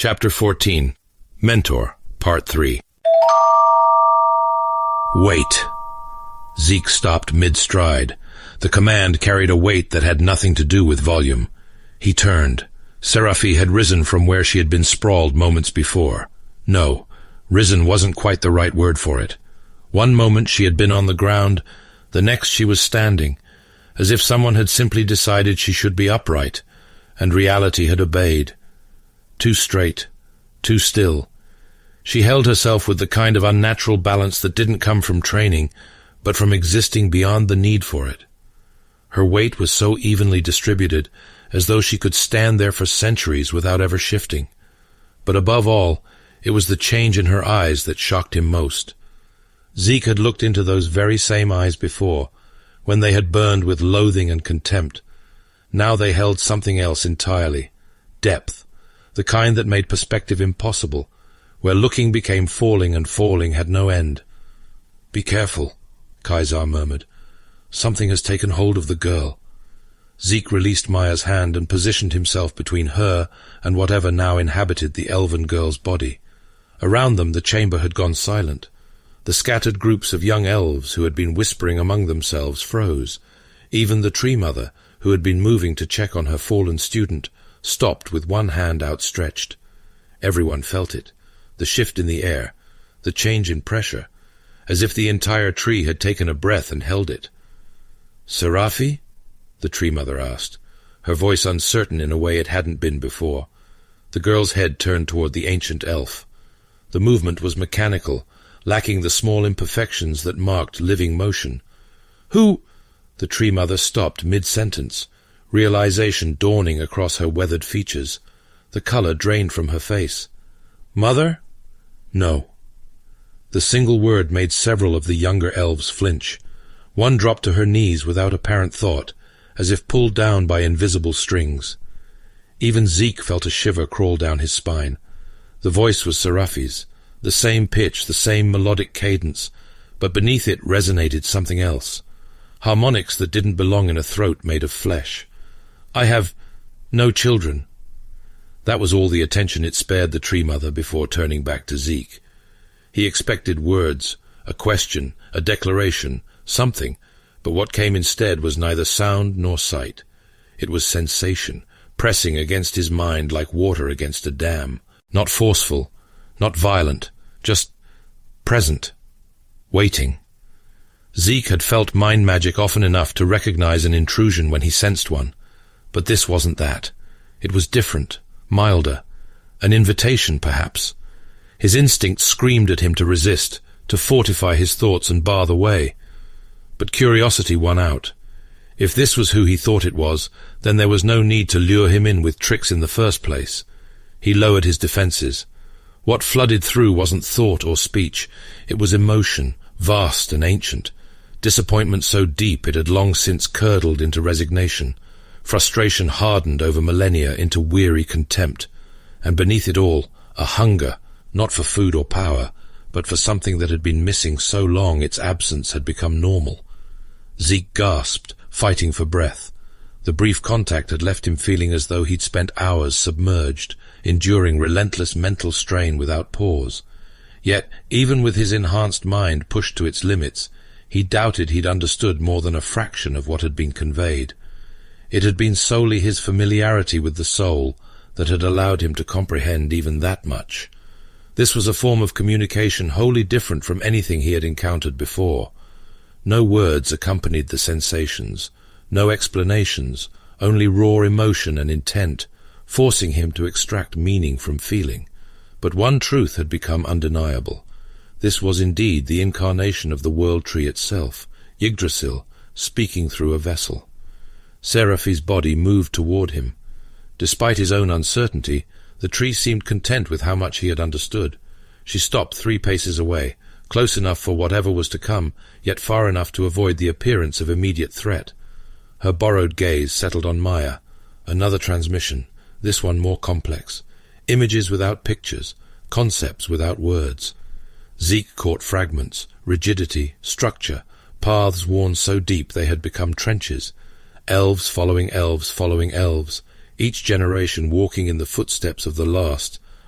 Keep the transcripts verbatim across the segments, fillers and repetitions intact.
Chapter fourteen. Mentor, Part three. Wait. Zeke stopped mid-stride. The command carried a weight that had nothing to do with volume. He turned. Seraphi had risen from where she had been sprawled moments before. No, risen wasn't quite the right word for it. One moment she had been on the ground, the next she was standing, as if someone had simply decided she should be upright, and reality had obeyed. Too straight, too still. She held herself with the kind of unnatural balance that didn't come from training, but from existing beyond the need for it. Her weight was so evenly distributed, as though she could stand there for centuries without ever shifting. But above all, it was the change in her eyes that shocked him most. Zeke had looked into those very same eyes before, when they had burned with loathing and contempt. Now they held something else entirely. Depth, the kind that made perspective impossible, where looking became falling and falling had no end. "Be careful," Kaisar murmured. "Something has taken hold of the girl." Zeke released Maya's hand and positioned himself between her and whatever now inhabited the elven girl's body. Around them the chamber had gone silent. The scattered groups of young elves who had been whispering among themselves froze. Even the Tree Mother, who had been moving to check on her fallen student, stopped with one hand outstretched. Everyone felt it, the shift in the air, the change in pressure, as if the entire tree had taken a breath and held it. "Seraphi?" the Tree Mother asked, her voice uncertain in a way it hadn't been before. The girl's head turned toward the ancient elf. The movement was mechanical, lacking the small imperfections that marked living motion. "Who—" The Tree Mother stopped mid-sentence, realization dawning across her weathered features. The color drained from her face. "Mother?" "No." The single word made several of the younger elves flinch. One dropped to her knees without apparent thought, as if pulled down by invisible strings. Even Zeke felt a shiver crawl down his spine. The voice was Seraphi's, the same pitch, the same melodic cadence, but beneath it resonated something else. Harmonics that didn't belong in a throat made of flesh. "I have no children." That was all the attention it spared the Tree Mother before turning back to Zeke. He expected words, a question, a declaration, something, but what came instead was neither sound nor sight. It was sensation, pressing against his mind like water against a dam. Not forceful, not violent, just present, waiting. Zeke had felt mind magic often enough to recognize an intrusion when he sensed one, but this wasn't that. It was different, milder, an invitation perhaps. His instinct screamed at him to resist, to fortify his thoughts and bar the way. But curiosity won out. If this was who he thought it was, then there was no need to lure him in with tricks in the first place. He lowered his defenses. What flooded through wasn't thought or speech. It was emotion, vast and ancient. Disappointment so deep it had long since curdled into resignation. Frustration hardened over millennia into weary contempt. And beneath it all, a hunger, not for food or power, but for something that had been missing so long its absence had become normal. Zeke gasped, fighting for breath. The brief contact had left him feeling as though he'd spent hours submerged, enduring relentless mental strain without pause. Yet, even with his enhanced mind pushed to its limits, he doubted he'd understood more than a fraction of what had been conveyed. It had been solely his familiarity with the soul that had allowed him to comprehend even that much. This was a form of communication wholly different from anything he had encountered before. No words accompanied the sensations, no explanations, only raw emotion and intent, forcing him to extract meaning from feeling. But one truth had become undeniable. This was indeed the incarnation of the World Tree itself, Yggdrasil, speaking through a vessel. Seraphi's body moved toward him. Despite his own uncertainty, the tree seemed content with how much he had understood. She stopped three paces away, close enough for whatever was to come, yet far enough to avoid the appearance of immediate threat. Her borrowed gaze settled on Maya. Another transmission, this one more complex. Images without pictures, concepts without words. Zeke caught fragments, rigidity, structure, paths worn so deep they had become trenches. Elves following elves following elves, each generation walking in the footsteps of the last,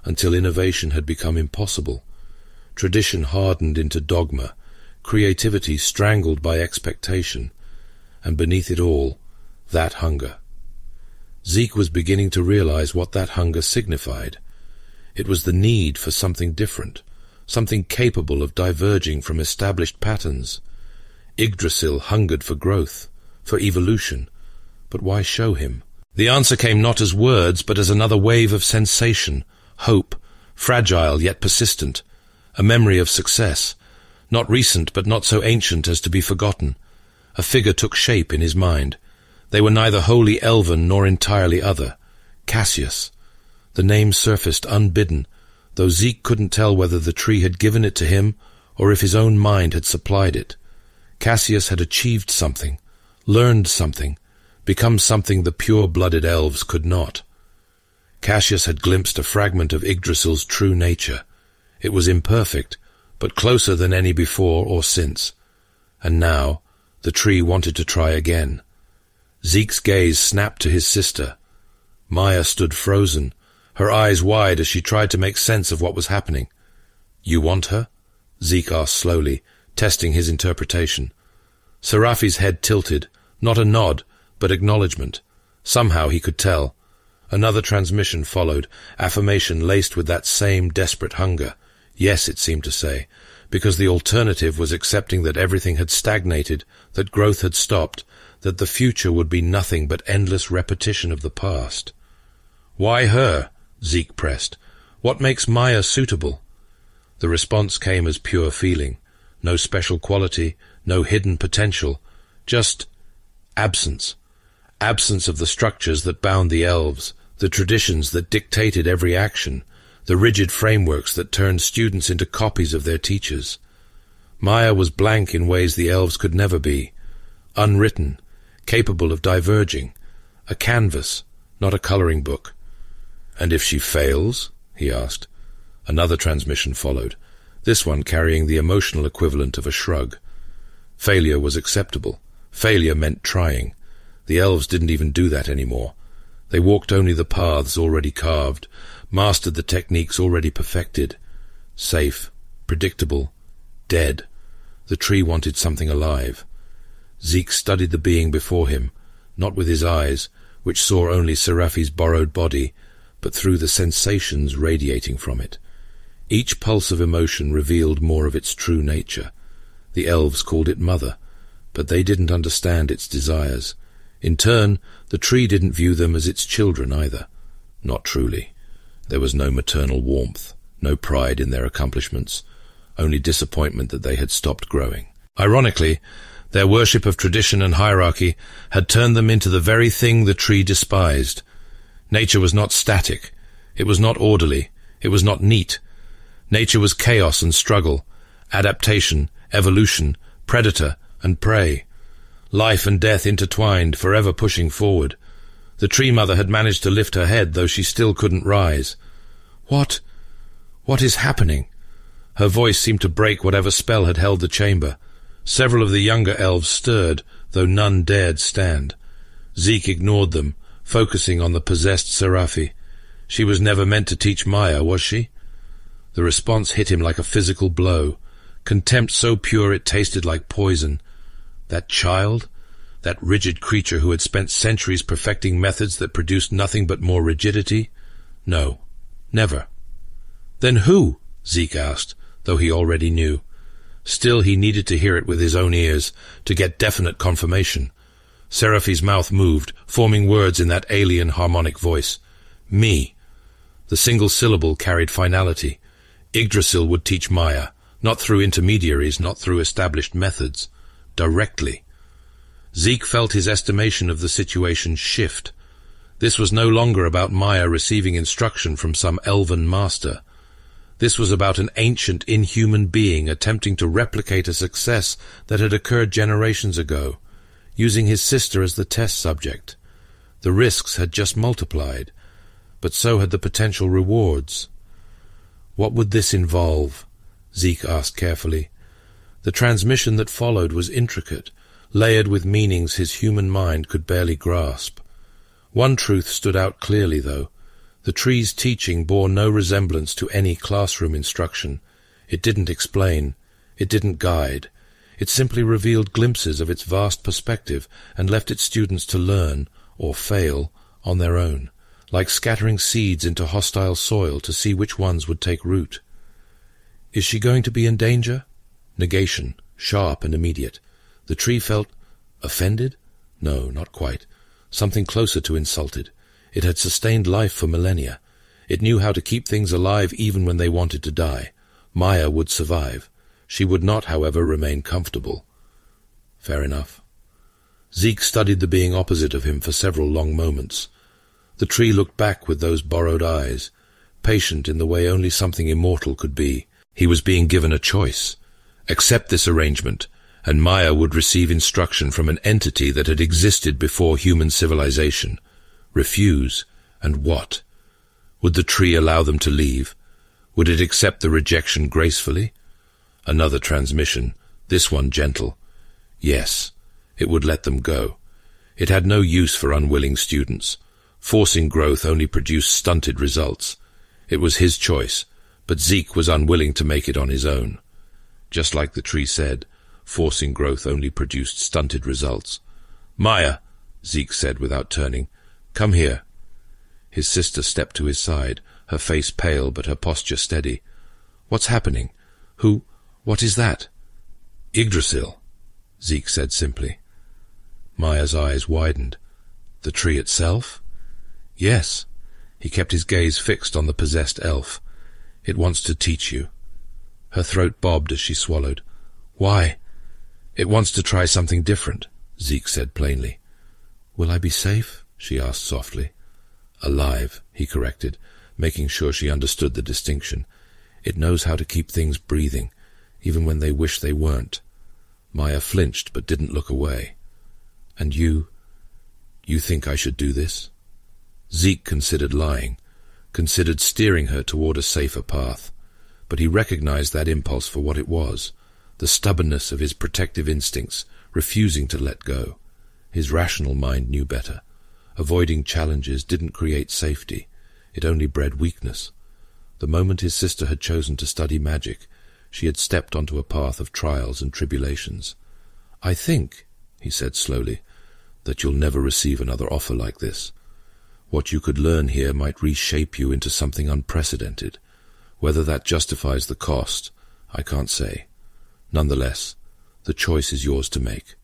until innovation had become impossible. Tradition hardened into dogma, creativity strangled by expectation, and beneath it all, that hunger. Zeke was beginning to realize what that hunger signified. It was the need for something different, something capable of diverging from established patterns. Yggdrasil hungered for growth, for evolution, but why show him? The answer came not as words, but as another wave of sensation, hope, fragile yet persistent, a memory of success, not recent but not so ancient as to be forgotten. A figure took shape in his mind. They were neither wholly elven nor entirely other. Cassius. The name surfaced unbidden, though Zeke couldn't tell whether the tree had given it to him or if his own mind had supplied it. Cassius had achieved something, learned something, become something the pure-blooded elves could not. Cassius had glimpsed a fragment of Yggdrasil's true nature. It was imperfect, but closer than any before or since. And now, the tree wanted to try again. Zeke's gaze snapped to his sister. Maya stood frozen, her eyes wide as she tried to make sense of what was happening. "You want her?" Zeke asked slowly, testing his interpretation. Seraphi's head tilted, not a nod, but acknowledgement. Somehow he could tell. Another transmission followed, affirmation laced with that same desperate hunger. Yes, it seemed to say, because the alternative was accepting that everything had stagnated, that growth had stopped, that the future would be nothing but endless repetition of the past. "Why her?" Zeke pressed. "What makes Maya suitable?" The response came as pure feeling. No special quality, no hidden potential, just absence. Absence of the structures that bound the elves, the traditions that dictated every action, the rigid frameworks that turned students into copies of their teachers. Maya was blank in ways the elves could never be, unwritten, capable of diverging, a canvas, not a coloring book. "And if she fails?" he asked. Another transmission followed, this one carrying the emotional equivalent of a shrug. Failure was acceptable. Failure meant trying. The elves didn't even do that anymore. They walked only the paths already carved, mastered the techniques already perfected. Safe, predictable, dead. The tree wanted something alive. Zeke studied the being before him, not with his eyes, which saw only Seraphi's borrowed body, but through the sensations radiating from it. Each pulse of emotion revealed more of its true nature. The elves called it mother, but they didn't understand its desires. In turn, the tree didn't view them as its children either. Not truly. There was no maternal warmth, no pride in their accomplishments, only disappointment that they had stopped growing. Ironically, their worship of tradition and hierarchy had turned them into the very thing the tree despised. Nature was not static. It was not orderly. It was not neat. Nature was chaos and struggle, adaptation, evolution, predator and prey. Life and death intertwined, forever pushing forward. The tree mother had managed to lift her head, though she still couldn't rise. What? What is happening? Her voice seemed to break whatever spell had held the chamber. Several of the younger elves stirred, though none dared stand. Zeke ignored them, focusing on the possessed Seraphi. She was never meant to teach Maya, was she? The response hit him like a physical blow. Contempt so pure it tasted like poison. That child? That rigid creature who had spent centuries perfecting methods that produced nothing but more rigidity? No, never. Then who? Zeke asked, though he already knew. Still he needed to hear it with his own ears, to get definite confirmation. Seraphi's mouth moved, forming words in that alien harmonic voice. Me. The single syllable carried finality. Yggdrasil would teach Maya, not through intermediaries, not through established methods. Directly. Zeke felt his estimation of the situation shift. This was no longer about Maya receiving instruction from some elven master. This was about an ancient, inhuman being attempting to replicate a success that had occurred generations ago, using his sister as the test subject. The risks had just multiplied, but so had the potential rewards. What would this involve? Zeke asked carefully. The transmission that followed was intricate, layered with meanings his human mind could barely grasp. One truth stood out clearly, though. The tree's teaching bore no resemblance to any classroom instruction. It didn't explain. It didn't guide. It simply revealed glimpses of its vast perspective and left its students to learn, or fail, on their own, like scattering seeds into hostile soil to see which ones would take root. Is she going to be in danger? Negation, sharp and immediate. The tree felt offended? No, not quite. Something closer to insulted. It had sustained life for millennia. It knew how to keep things alive even when they wanted to die. Maya would survive. She would not, however, remain comfortable. Fair enough. Zeke studied the being opposite of him for several long moments. The tree looked back with those borrowed eyes, patient in the way only something immortal could be. He was being given a choice. Accept this arrangement, and Maya would receive instruction from an entity that had existed before human civilization. Refuse, and what? Would the tree allow them to leave? Would it accept the rejection gracefully? Another transmission, this one gentle. Yes, it would let them go. It had no use for unwilling students. Forcing growth only produced stunted results. It was his choice, but Zeke was unwilling to make it on his own. Just like the tree said, forcing growth only produced stunted results. Maya, Zeke said without turning, come here. His sister stepped to his side, her face pale but her posture steady. What's happening? Who? What is that? Yggdrasil, Zeke said simply. Maya's eyes widened. The tree itself? Yes. He kept his gaze fixed on the possessed elf. It wants to teach you. Her throat bobbed as she swallowed. Why? It wants to try something different, Zeke said plainly. Will I be safe? She asked softly. Alive, he corrected, making sure she understood the distinction. It knows how to keep things breathing, even when they wish they weren't. Maya flinched but didn't look away. And you? You think I should do this? Zeke considered lying, considered steering her toward a safer path, but he recognized that impulse for what it was, the stubbornness of his protective instincts, refusing to let go. His rational mind knew better. Avoiding challenges didn't create safety. It only bred weakness. The moment his sister had chosen to study magic, she had stepped onto a path of trials and tribulations. I think, he said slowly, that you'll never receive another offer like this. What you could learn here might reshape you into something unprecedented. Whether that justifies the cost, I can't say. Nonetheless, the choice is yours to make.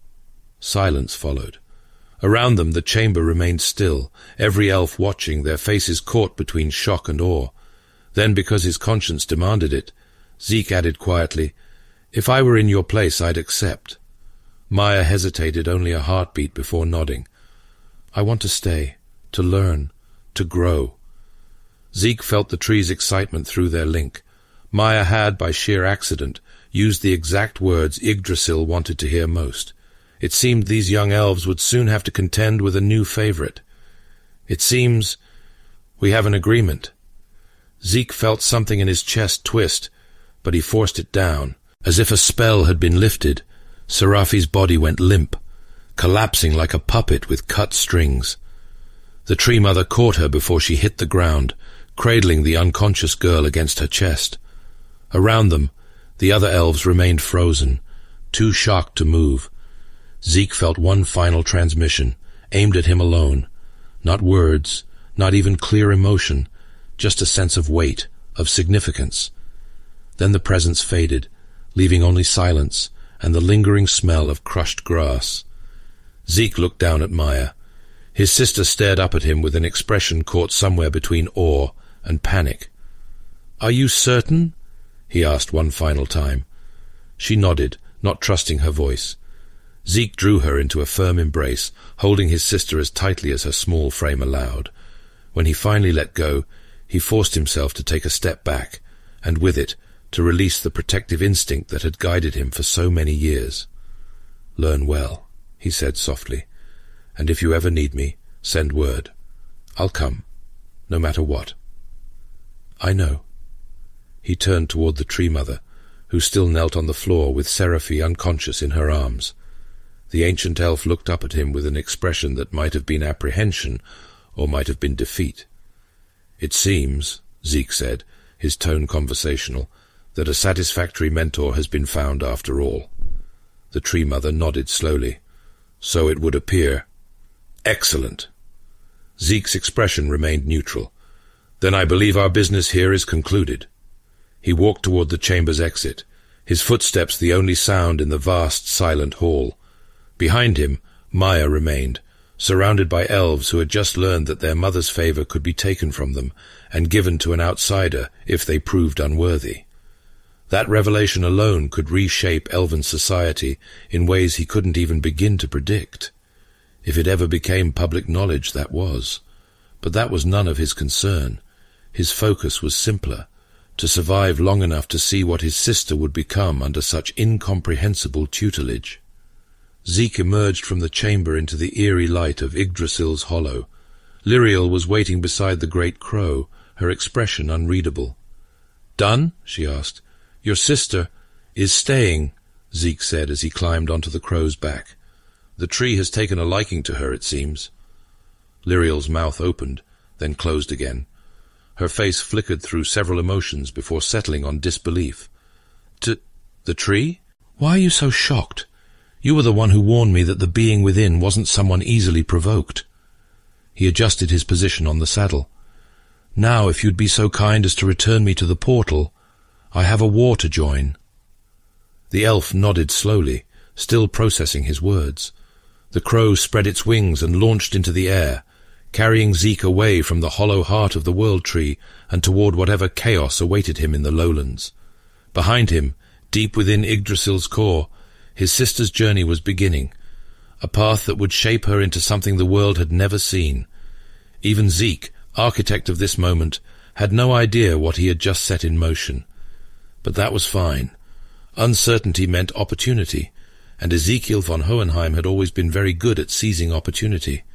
Silence followed. Around them the chamber remained still, every elf watching, their faces caught between shock and awe. Then, because his conscience demanded it, Zeke added quietly, If I were in your place, I'd accept. Maya hesitated only a heartbeat before nodding. I want to stay, to learn, to grow. Zeke felt the tree's excitement through their link. Maya had, by sheer accident, used the exact words Yggdrasil wanted to hear most. It seemed these young elves would soon have to contend with a new favorite. It seems we have an agreement. Zeke felt something in his chest twist, but he forced it down. As if a spell had been lifted, Seraphi's body went limp, collapsing like a puppet with cut strings. The tree mother caught her before she hit the ground, cradling the unconscious girl against her chest. Around them, the other elves remained frozen, too shocked to move. Zeke felt one final transmission, aimed at him alone. Not words, not even clear emotion, just a sense of weight, of significance. Then the presence faded, leaving only silence and the lingering smell of crushed grass. Zeke looked down at Maya. His sister stared up at him with an expression caught somewhere between awe and panic. "Are you certain?" he asked one final time. She nodded, not trusting her voice. Zeke drew her into a firm embrace, holding his sister as tightly as her small frame allowed. When he finally let go, he forced himself to take a step back, and with it, to release the protective instinct that had guided him for so many years. "Learn well," he said softly, "and if you ever need me, send word. I'll come, no matter what." "I know." He turned toward the tree mother, who still knelt on the floor with Seraphi unconscious in her arms. The ancient elf looked up at him with an expression that might have been apprehension or might have been defeat. It seems, Zeke said, his tone conversational, that a satisfactory mentor has been found after all. The Tree Mother nodded slowly. So it would appear. Excellent. Zeke's expression remained neutral. Then I believe our business here is concluded. He walked toward the chamber's exit, his footsteps the only sound in the vast, silent hall. Behind him, Maya remained, surrounded by elves who had just learned that their mother's favor could be taken from them and given to an outsider if they proved unworthy. That revelation alone could reshape elven society in ways he couldn't even begin to predict. If it ever became public knowledge, that was. But that was none of his concern. His focus was simpler, to survive long enough to see what his sister would become under such incomprehensible tutelage. Zeke emerged from the chamber into the eerie light of Yggdrasil's hollow. Lyriel was waiting beside the great crow, her expression unreadable. "Done?" she asked. "Your sister is staying," Zeke said as he climbed onto the crow's back. "The tree has taken a liking to her, it seems." Lyriel's mouth opened, then closed again. Her face flickered through several emotions before settling on disbelief. "To the tree? Why are you so shocked? You were the one who warned me that the being within wasn't someone easily provoked." He adjusted his position on the saddle. "Now, if you'd be so kind as to return me to the portal, I have a war to join." The elf nodded slowly, still processing his words. The crow spread its wings and launched into the air, carrying Zeke away from the hollow heart of the World Tree and toward whatever chaos awaited him in the lowlands. Behind him, deep within Yggdrasil's core, his sister's journey was beginning, a path that would shape her into something the world had never seen. Even Zeke, architect of this moment, had no idea what he had just set in motion. But that was fine. Uncertainty meant opportunity, and Ezekiel von Hohenheim had always been very good at seizing opportunity.